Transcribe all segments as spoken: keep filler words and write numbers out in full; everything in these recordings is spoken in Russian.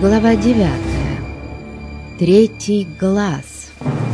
Глава девятая. Третий глаз.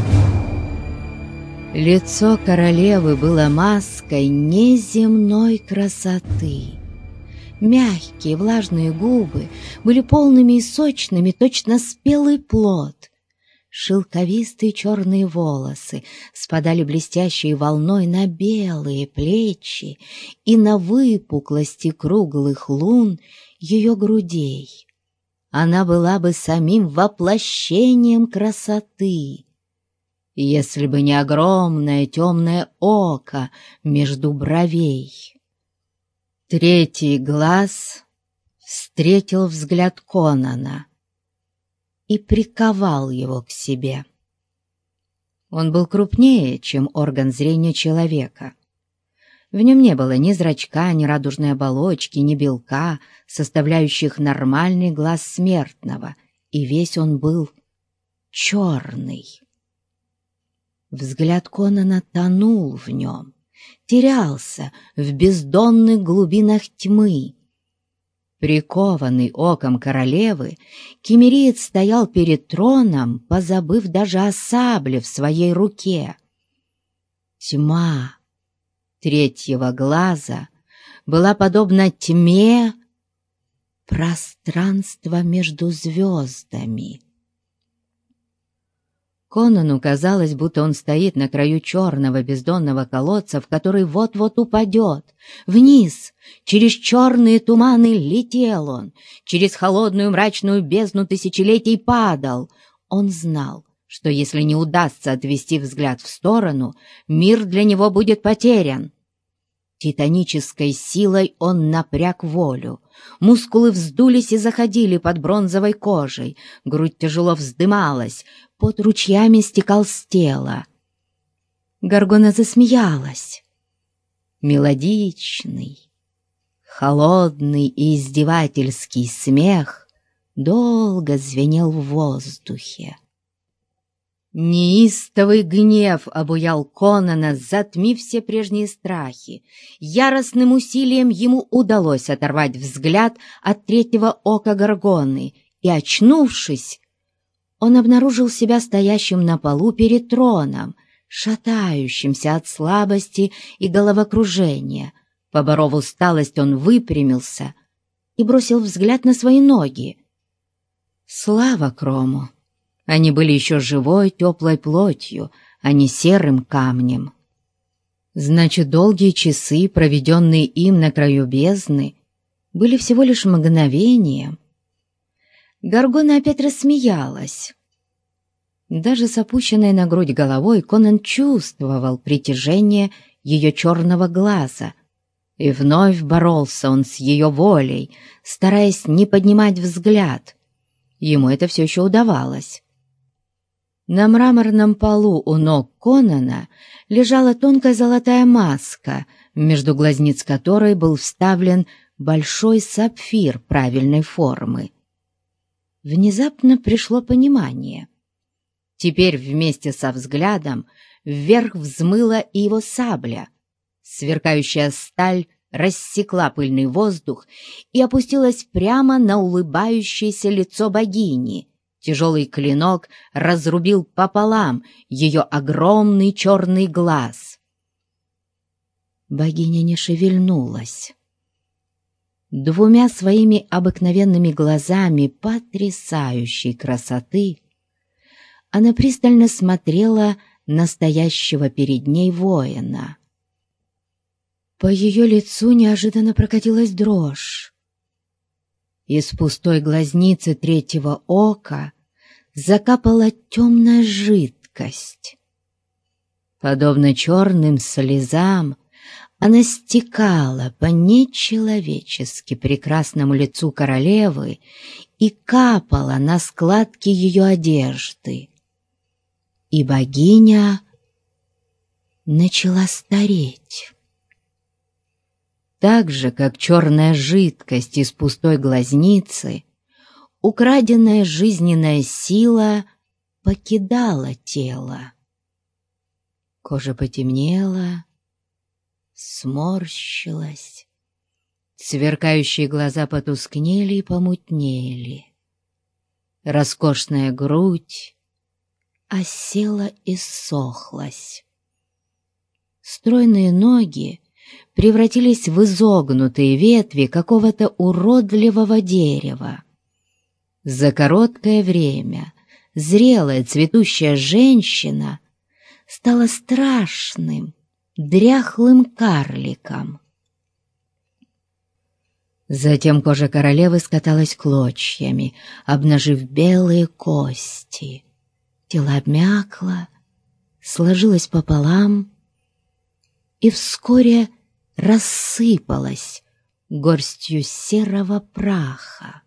Лицо королевы было маской неземной красоты. Мягкие влажные губы были полными и сочными, точно спелый плод. Шелковистые черные волосы спадали блестящей волной на белые плечи и на выпуклости круглых лун ее грудей. Она была бы самим воплощением красоты, если бы не огромное темное око между бровей. Третий глаз встретил взгляд Конана и приковал его к себе. Он был крупнее, чем орган зрения человека. В нем не было ни зрачка, ни радужной оболочки, ни белка, составляющих нормальный глаз смертного, и весь он был черный. Взгляд Конана тонул в нем, терялся в бездонных глубинах тьмы. Прикованный оком королевы, киммериец стоял перед троном, позабыв даже о сабле в своей руке. Тьма третьего глаза была подобна тьме пространства между звездами. Конану казалось, будто он стоит на краю черного бездонного колодца, в который вот-вот упадет. Вниз, через черные туманы летел он, через холодную мрачную бездну тысячелетий падал. Он знал, что если не удастся отвести взгляд в сторону, мир для него будет потерян. Титанической силой он напряг волю. Мускулы вздулись и заходили под бронзовой кожей, грудь тяжело вздымалась, пот ручьями стекал с тела. Горгона засмеялась. Мелодичный, холодный и издевательский смех долго звенел в воздухе. Неистовый гнев обуял Конана, затмив все прежние страхи. Яростным усилием ему удалось оторвать взгляд от третьего ока Горгоны, и, очнувшись, он обнаружил себя стоящим на полу перед троном, шатающимся от слабости и головокружения. Поборов усталость, он выпрямился и бросил взгляд на свои ноги. Слава Крому! Они были еще живой, теплой плотью, а не серым камнем. Значит, долгие часы, проведенные им на краю бездны, были всего лишь мгновением. Горгона опять рассмеялась. Даже с опущенной на грудь головой Конан чувствовал притяжение ее черного глаза, и вновь боролся он с ее волей, стараясь не поднимать взгляд. Ему это все еще удавалось. На мраморном полу у ног Конана лежала тонкая золотая маска, между глазниц которой был вставлен большой сапфир правильной формы. Внезапно пришло понимание. Теперь вместе со взглядом вверх взмыла и его сабля. Сверкающая сталь рассекла пыльный воздух и опустилась прямо на улыбающееся лицо богини. Тяжелый клинок разрубил пополам ее огромный черный глаз. Богиня не шевельнулась. Двумя своими обыкновенными глазами потрясающей красоты она пристально смотрела на стоящего перед ней воина. По ее лицу неожиданно прокатилась дрожь. Из пустой глазницы третьего ока закапала темная жидкость. Подобно черным слезам, она стекала по нечеловечески прекрасному лицу королевы и капала на складки ее одежды. И богиня начала стареть. Так же, как черная жидкость из пустой глазницы, украденная жизненная сила покидала тело. Кожа потемнела, сморщилась, сверкающие глаза потускнели и помутнели. роскошная грудь осела и ссохлась. Стройные ноги превратились в изогнутые ветви какого-то уродливого дерева. За короткое время зрелая цветущая женщина стала страшным, дряхлым карликом. Затем кожа королевы скаталась клочьями, обнажив белые кости. Тело обмякло, сложилось пополам и вскоре рассыпалось горстью серого праха.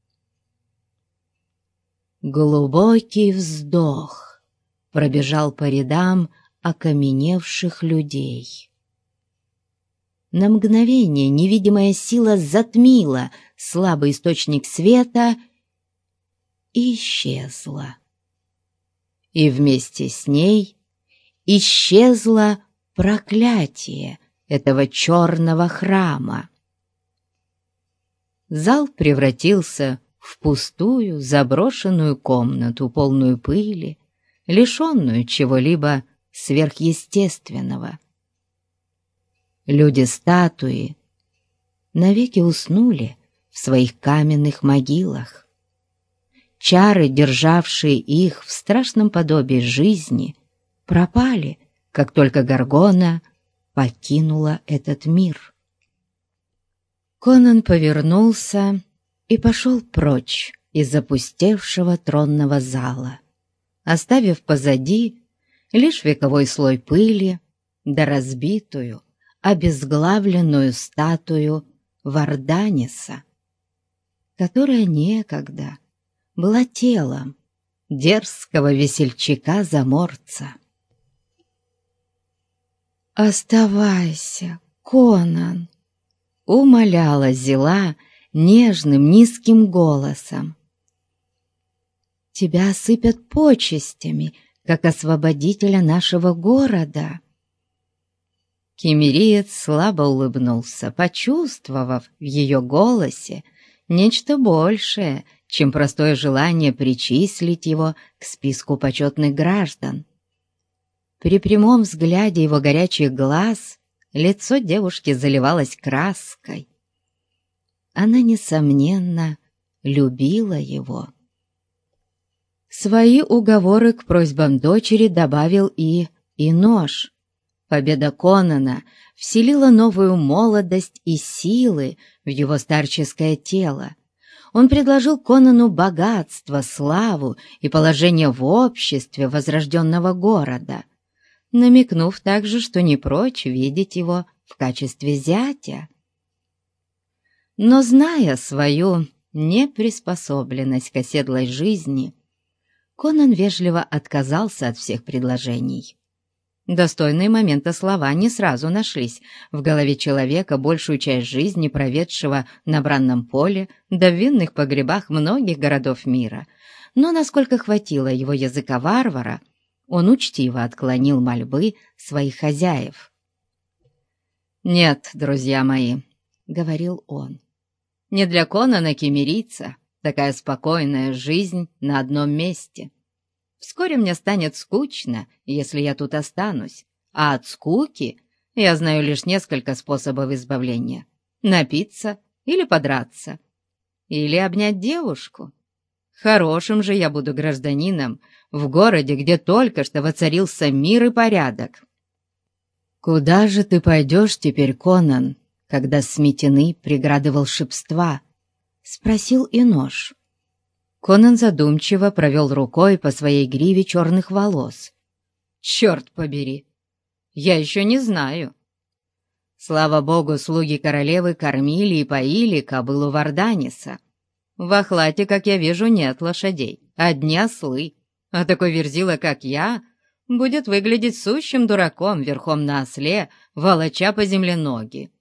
Глубокий вздох пробежал по рядам окаменевших людей. На мгновение невидимая сила затмила слабый источник света и исчезла. И вместе с ней исчезло проклятие этого черного храма. Зал превратился в пустую, заброшенную комнату, полную пыли, лишенную чего-либо сверхъестественного. Люди-статуи навеки уснули в своих каменных могилах. Чары, державшие их в страшном подобии жизни, пропали, как только Горгона покинула этот мир. Конан повернулся и пошел прочь из запустевшего тронного зала, оставив позади лишь вековой слой пыли да разбитую, обезглавленную статую Варданиса, которая некогда была телом дерзкого весельчака-заморца. «Оставайся, Конан!» — умоляла Зила нежным низким голосом. «Тебя осыпят почестями, как освободителя нашего города». Киммериец слабо улыбнулся, почувствовав в ее голосе нечто большее, чем простое желание причислить его к списку почетных граждан. При прямом взгляде его горячих глаз лицо девушки заливалось краской. Она, несомненно, любила его. Свои уговоры к просьбам дочери добавил и Инош. Победа Конана вселила новую молодость и силы в его старческое тело. Он предложил Конану богатство, славу и положение в обществе возрожденного города, намекнув также, что не прочь видеть его в качестве зятя. Но, зная свою неприспособленность к оседлой жизни, Конан вежливо отказался от всех предложений. Достойные момента слова не сразу нашлись в голове человека, большую часть жизни проведшего на бранном поле да в винных погребах многих городов мира. Но, насколько хватило его языка варвара, он учтиво отклонил мольбы своих хозяев. «Нет, друзья мои», — говорил он, — «не для Конана киммерийца такая спокойная жизнь на одном месте. Вскоре мне станет скучно, если я тут останусь, а от скуки я знаю лишь несколько способов избавления: напиться или подраться, или обнять девушку. Хорошим же я буду гражданином в городе, где только что воцарился мир и порядок». «Куда же ты пойдешь теперь, Конан, когда сметены преграды волшебства?» — спросил Инош. Конан задумчиво провел рукой по своей гриве черных волос. «Черт побери! Я еще не знаю. Слава богу, слуги королевы кормили и поили кобылу Варданиса. В Ахлате, как я вижу, нет лошадей, одни ослы, а такой верзила, как я, будет выглядеть сущим дураком верхом на осле, волоча по земле ноги.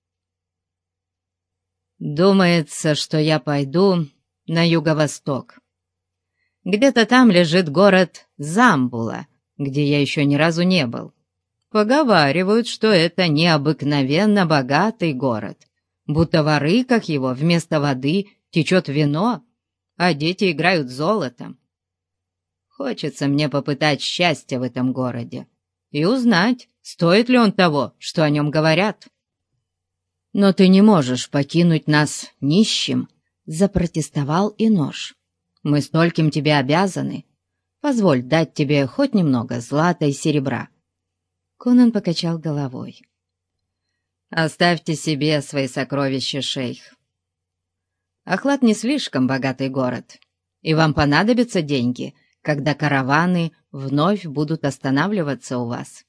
Думается, что я пойду на юго-восток. Где-то там лежит город Замбула, где я еще ни разу не был. Поговаривают, что это необыкновенно богатый город, будто в арыках его вместо воды течет вино, а дети играют золотом. Хочется мне попытать счастье в этом городе и узнать, стоит ли он того, что о нем говорят. Но ты не можешь покинуть нас нищим, — запротестовал Энош. Мы стольким тебе обязаны. Позволь дать тебе хоть немного злата и серебра. Конан покачал головой. Оставьте себе свои сокровища, шейх. Ахлат не слишком богатый город, и вам понадобятся деньги, когда караваны вновь будут останавливаться у вас.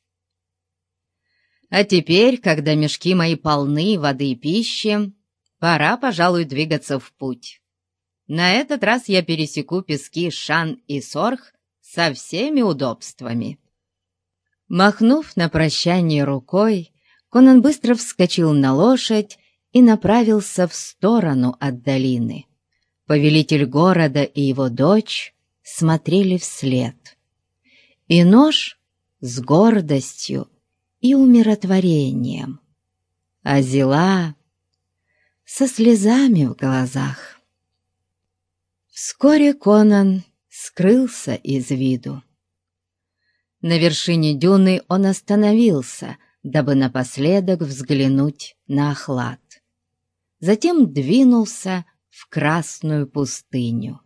А теперь, когда мешки мои полны воды и пищи, пора, пожалуй, двигаться в путь. На этот раз я пересеку пески Шан и Сорх со всеми удобствами». Махнув на прощание рукой, Конан быстро вскочил на лошадь и направился в сторону от долины. Повелитель города и его дочь смотрели вслед. Энош с гордостью и умиротворением, а Зила со слезами в глазах. Вскоре Конан скрылся из виду. На вершине дюны он остановился, дабы напоследок взглянуть на Ахлат. Затем двинулся в Красную пустыню.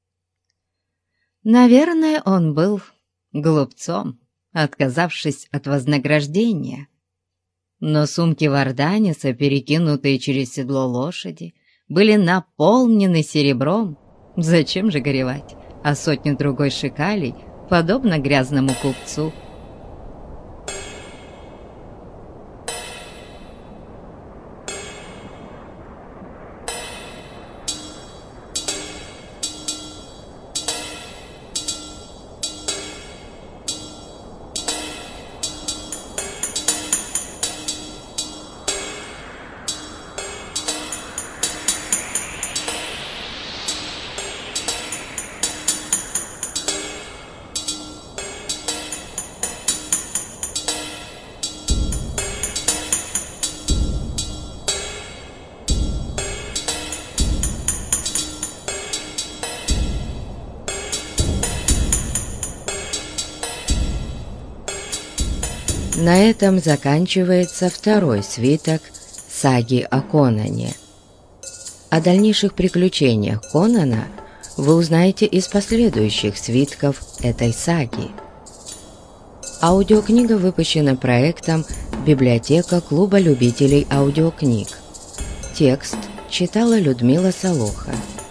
Наверное, он был глупцом, отказавшись от вознаграждения. Но сумки Варданиса, перекинутые через седло лошади, были наполнены серебром. Зачем же горевать, а сотню другой шикалей, подобно грязному купцу? На этом заканчивается второй свиток саги о Конане. О дальнейших приключениях Конана вы узнаете из последующих свитков этой саги. Аудиокнига выпущена проектом «Библиотека Клуба любителей аудиокниг». Текст читала Людмила Солоха.